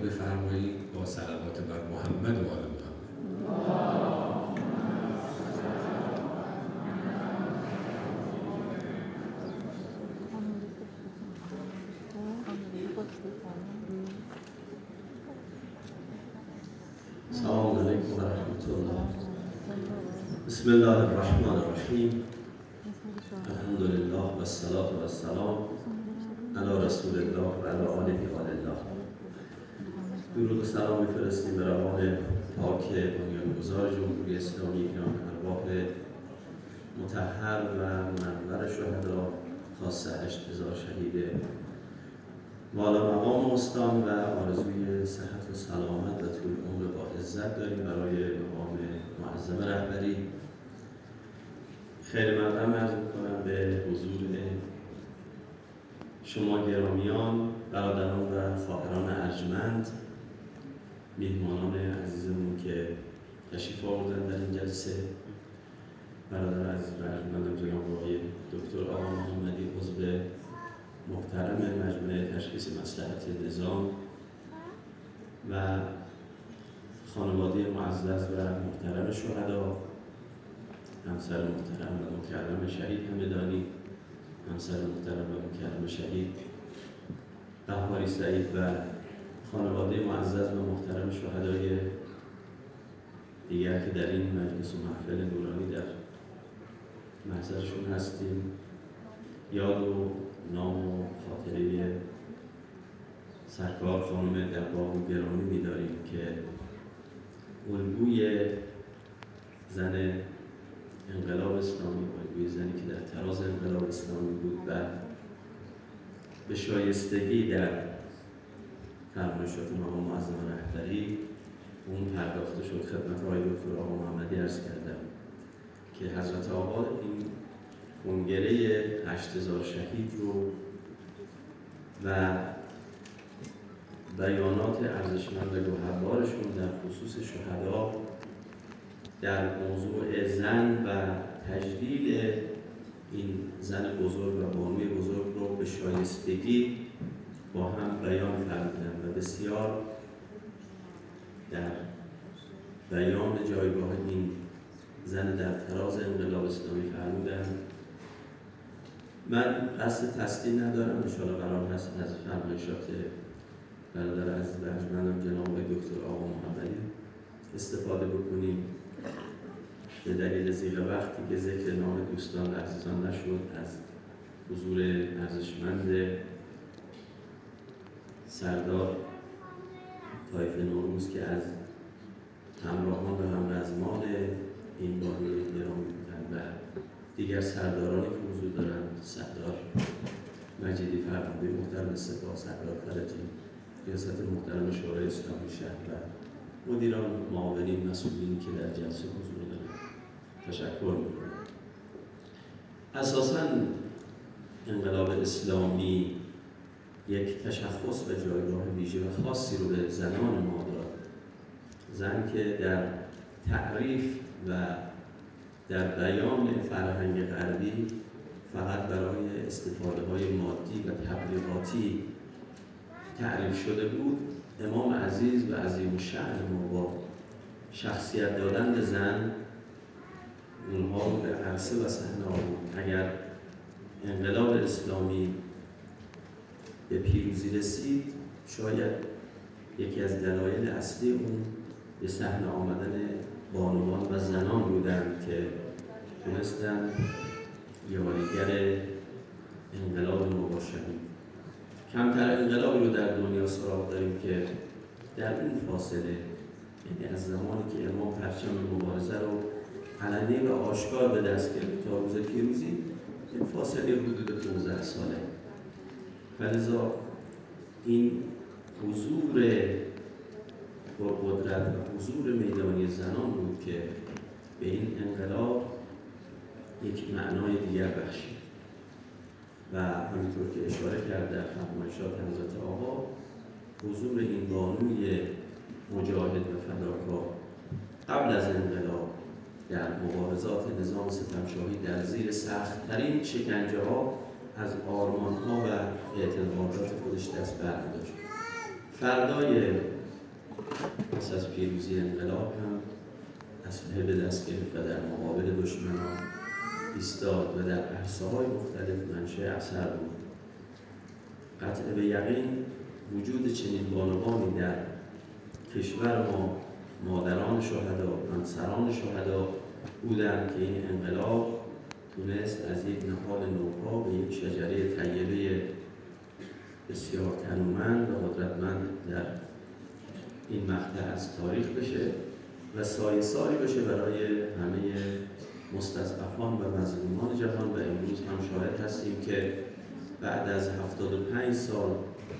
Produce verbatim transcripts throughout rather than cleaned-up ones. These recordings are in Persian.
بفرمایید با صلوات بر محمد و آل محمد. السلام علیکم و رحمت الله. بسم الله الرحمن الرحیم. الحمدلله و الصلاة و السلام علی رسول الله و علی آله و آل الله. درود و سلام می‌فرستیم به روان پاک بنیانگذار جمهوری اسلامی ایران، ارواح مطهر و منور شهدا، خاصه هشت هزار شهید والا مقام استان و آرزوی صحت و سلامت و طول عمر با عزت داریم برای مقام معظم رهبری. خیلی مقدم عرض می‌کنم به حضور شما گرامیان، برادران و خواهران ارجمند، میهمانان عزیزمون که تشریف آوردن در این جلسه. برادر عزیز و ارجمندم جناب آقای دکتر آقا محمدی، عضو محترم مجمع تشخیص مصلحت نظام و خانواده معزز و محترم شهدا، همسر محترم و مکرم شهید همدانی، همسر محترم و مکرم شهید بهاری سعید و خانواده معزز و محترم شهدای دیگر که در این مجلس و محفل نورانی در محضرشون هستیم، یاد و نام و خاطره سرکار خانم دباغ گرامی می‌داریم که الگوی زن انقلاب اسلامی، الگوی زنی که در تراز انقلاب اسلامی بود و به شایستگی در فرمایشات مقام معظم رهبری اون پرداخته شد. خدمت آقای دکتر آقا محمدی عرض کردم که حضرت آقا این کنگره هشت هزار شهید رو و بیانات ارزشمند و گوهربارشون در خصوص شهدا در موضوع زن و تجلیل این زن بزرگ و بانوی بزرگ رو به شایستگی با هم بیان فرمودن و بسیار در بیان جایگاه این زن در تراز انقلاب اسلامی فرمودن. من قصد تصدیل ندارم، انشاءالله قرار هست از فرمایشات برادر عزیز و ارجمندم جناب دکتر آقا محمدی استفاده بکنیم. به دلیل ضیق وقتی که ذکر نام دوستان و عزیزان نشد، از حضور ارزشمند سردار طایف نوروز که از همراهان و همرزمان این بانوی گرامی بودند و دیگر سردارانی که حضور دارند، سردار مجیدی فرمانده محترم سپاه، سردار فرجی ریاست محترم شورای اسلامی شهر و مدیران، معاونین، مسئولینی که در جلسه حضور دارند تشکر می‌کنم. اساساً انقلاب اسلامی یک تشخص و جایگاه ویژه و خاصی رو به زنان ما داد. زن که در تعریف و در بیان فرهنگ غربی فقط برای استفاده های مادی و تبلیغاتی تعریف شده بود، امام عزیز و عظیم الشأن ما با شخصیت دادن به زن اونها رو به عرصه و صحنه آورد. اگر انقلاب اسلامی به پیروزی رسید، شاید یکی از دلایل اصلی اون به صحنه آمدن بانوان و زنان بودند که تونستند یاریگر انقلاب ما باشند. کمتر انقلابی رو در دنیا سراغ داریم که در این فاصله، یعنی از زمانی که امام پرچم مبارزه رو علنی و آشکار به دست گرفت تا روز پیروزی، این فاصله حدود پانزده ساله. فلذا این حضور با قدرت و حضور میدانی زنان بود که به این انقلاب یک معنای دیگر بخشید و همینطور که اشاره کرد در فرمایشات حضرت آقا، حضور این بانوی مجاهد و فداکار قبل از انقلاب در مبارزات نظام ستمشاهی در زیر سخت‌ترین شکنجه‌ها از آرمان‌ها و اعتقادات خودش دست برمی‌داشت. فردای پس از پیروزی انقلاب هم اسلحه به دست گرفت و در مقابل دشمنان ایستاد و در عرصه‌های مختلف منشأ اثر بود. قطع به یقین وجود چنین بانوانی در کشور ما، مادران شهدا، همسران شهدا بودند که این انقلاب تونست از یک نهال نوپا به یک شجره طیبه بسیار تنومند و قدرتمند در این مقطع از تاریخ بشه و سایه ساری بشه برای همه مستضعفان و مظلومان جهان. و امروز هم شاهد هستیم که بعد از هفتاد و پنج سال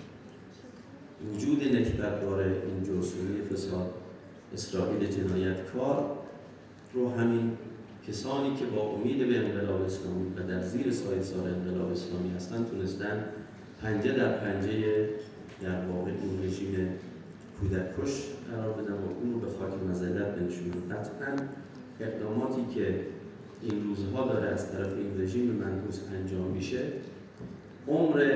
وجود نکبتبار این جرثومه فساد اسرائیل جنایتکار رو همین کسانی که با امید به انقلاب اسلامی و در زیر سایه سار انقلاب اسلامی هستند تونستن پنجه در پنجه در واقع این رژیم کودککش قرار بدن و اون رو به خاک مذلت بنشونن. قطعاً اقداماتی که این روزها داره از طرف این رژیم منحوس انجام میشه عمر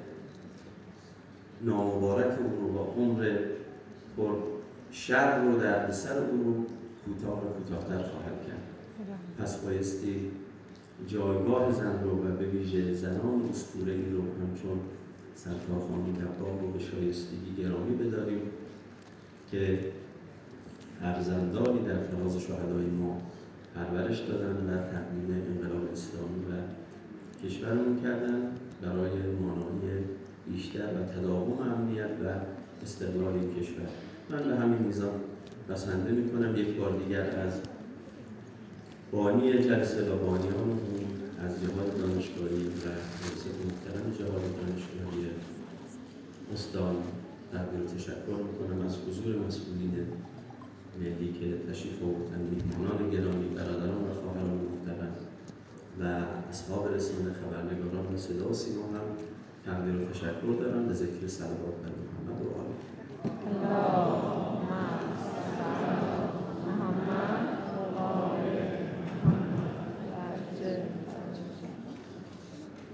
نامبارک او رو و عمر پر شر رو در سر او رو کوتاه و کوتاه‌تر خواهد کرد. پس بایستی جایگاه زن رو و به ویژه زنان اسطوره‌ای رو همچون ستار خانم دباغ رو به شایستگی گرامی بداریم که فرزندانی در فراز شهدای ما پرورش دادن و تقدیم انقلاب اسلامی و کشورمون کردن برای مانعی بیشتر و تداوم امنیت و استقلال این کشور. من به همین میزان بسنده میکنم یک بار دیگر از بانی جلسه و بانیان از جهاد دانشگاهی و رئیس محترم جهاد دانشگاهی استان تقدیر تشکر میکنم از حضور مسئولین ملی که تشریف آوردن، میهمانان گرامی، برادران و خواهران محترم و اصحاب رسانه، خبرنگاران و صدا و سیما هم تقدیر و تشکر دارم. به ذکر صلوات بر محمد و آل.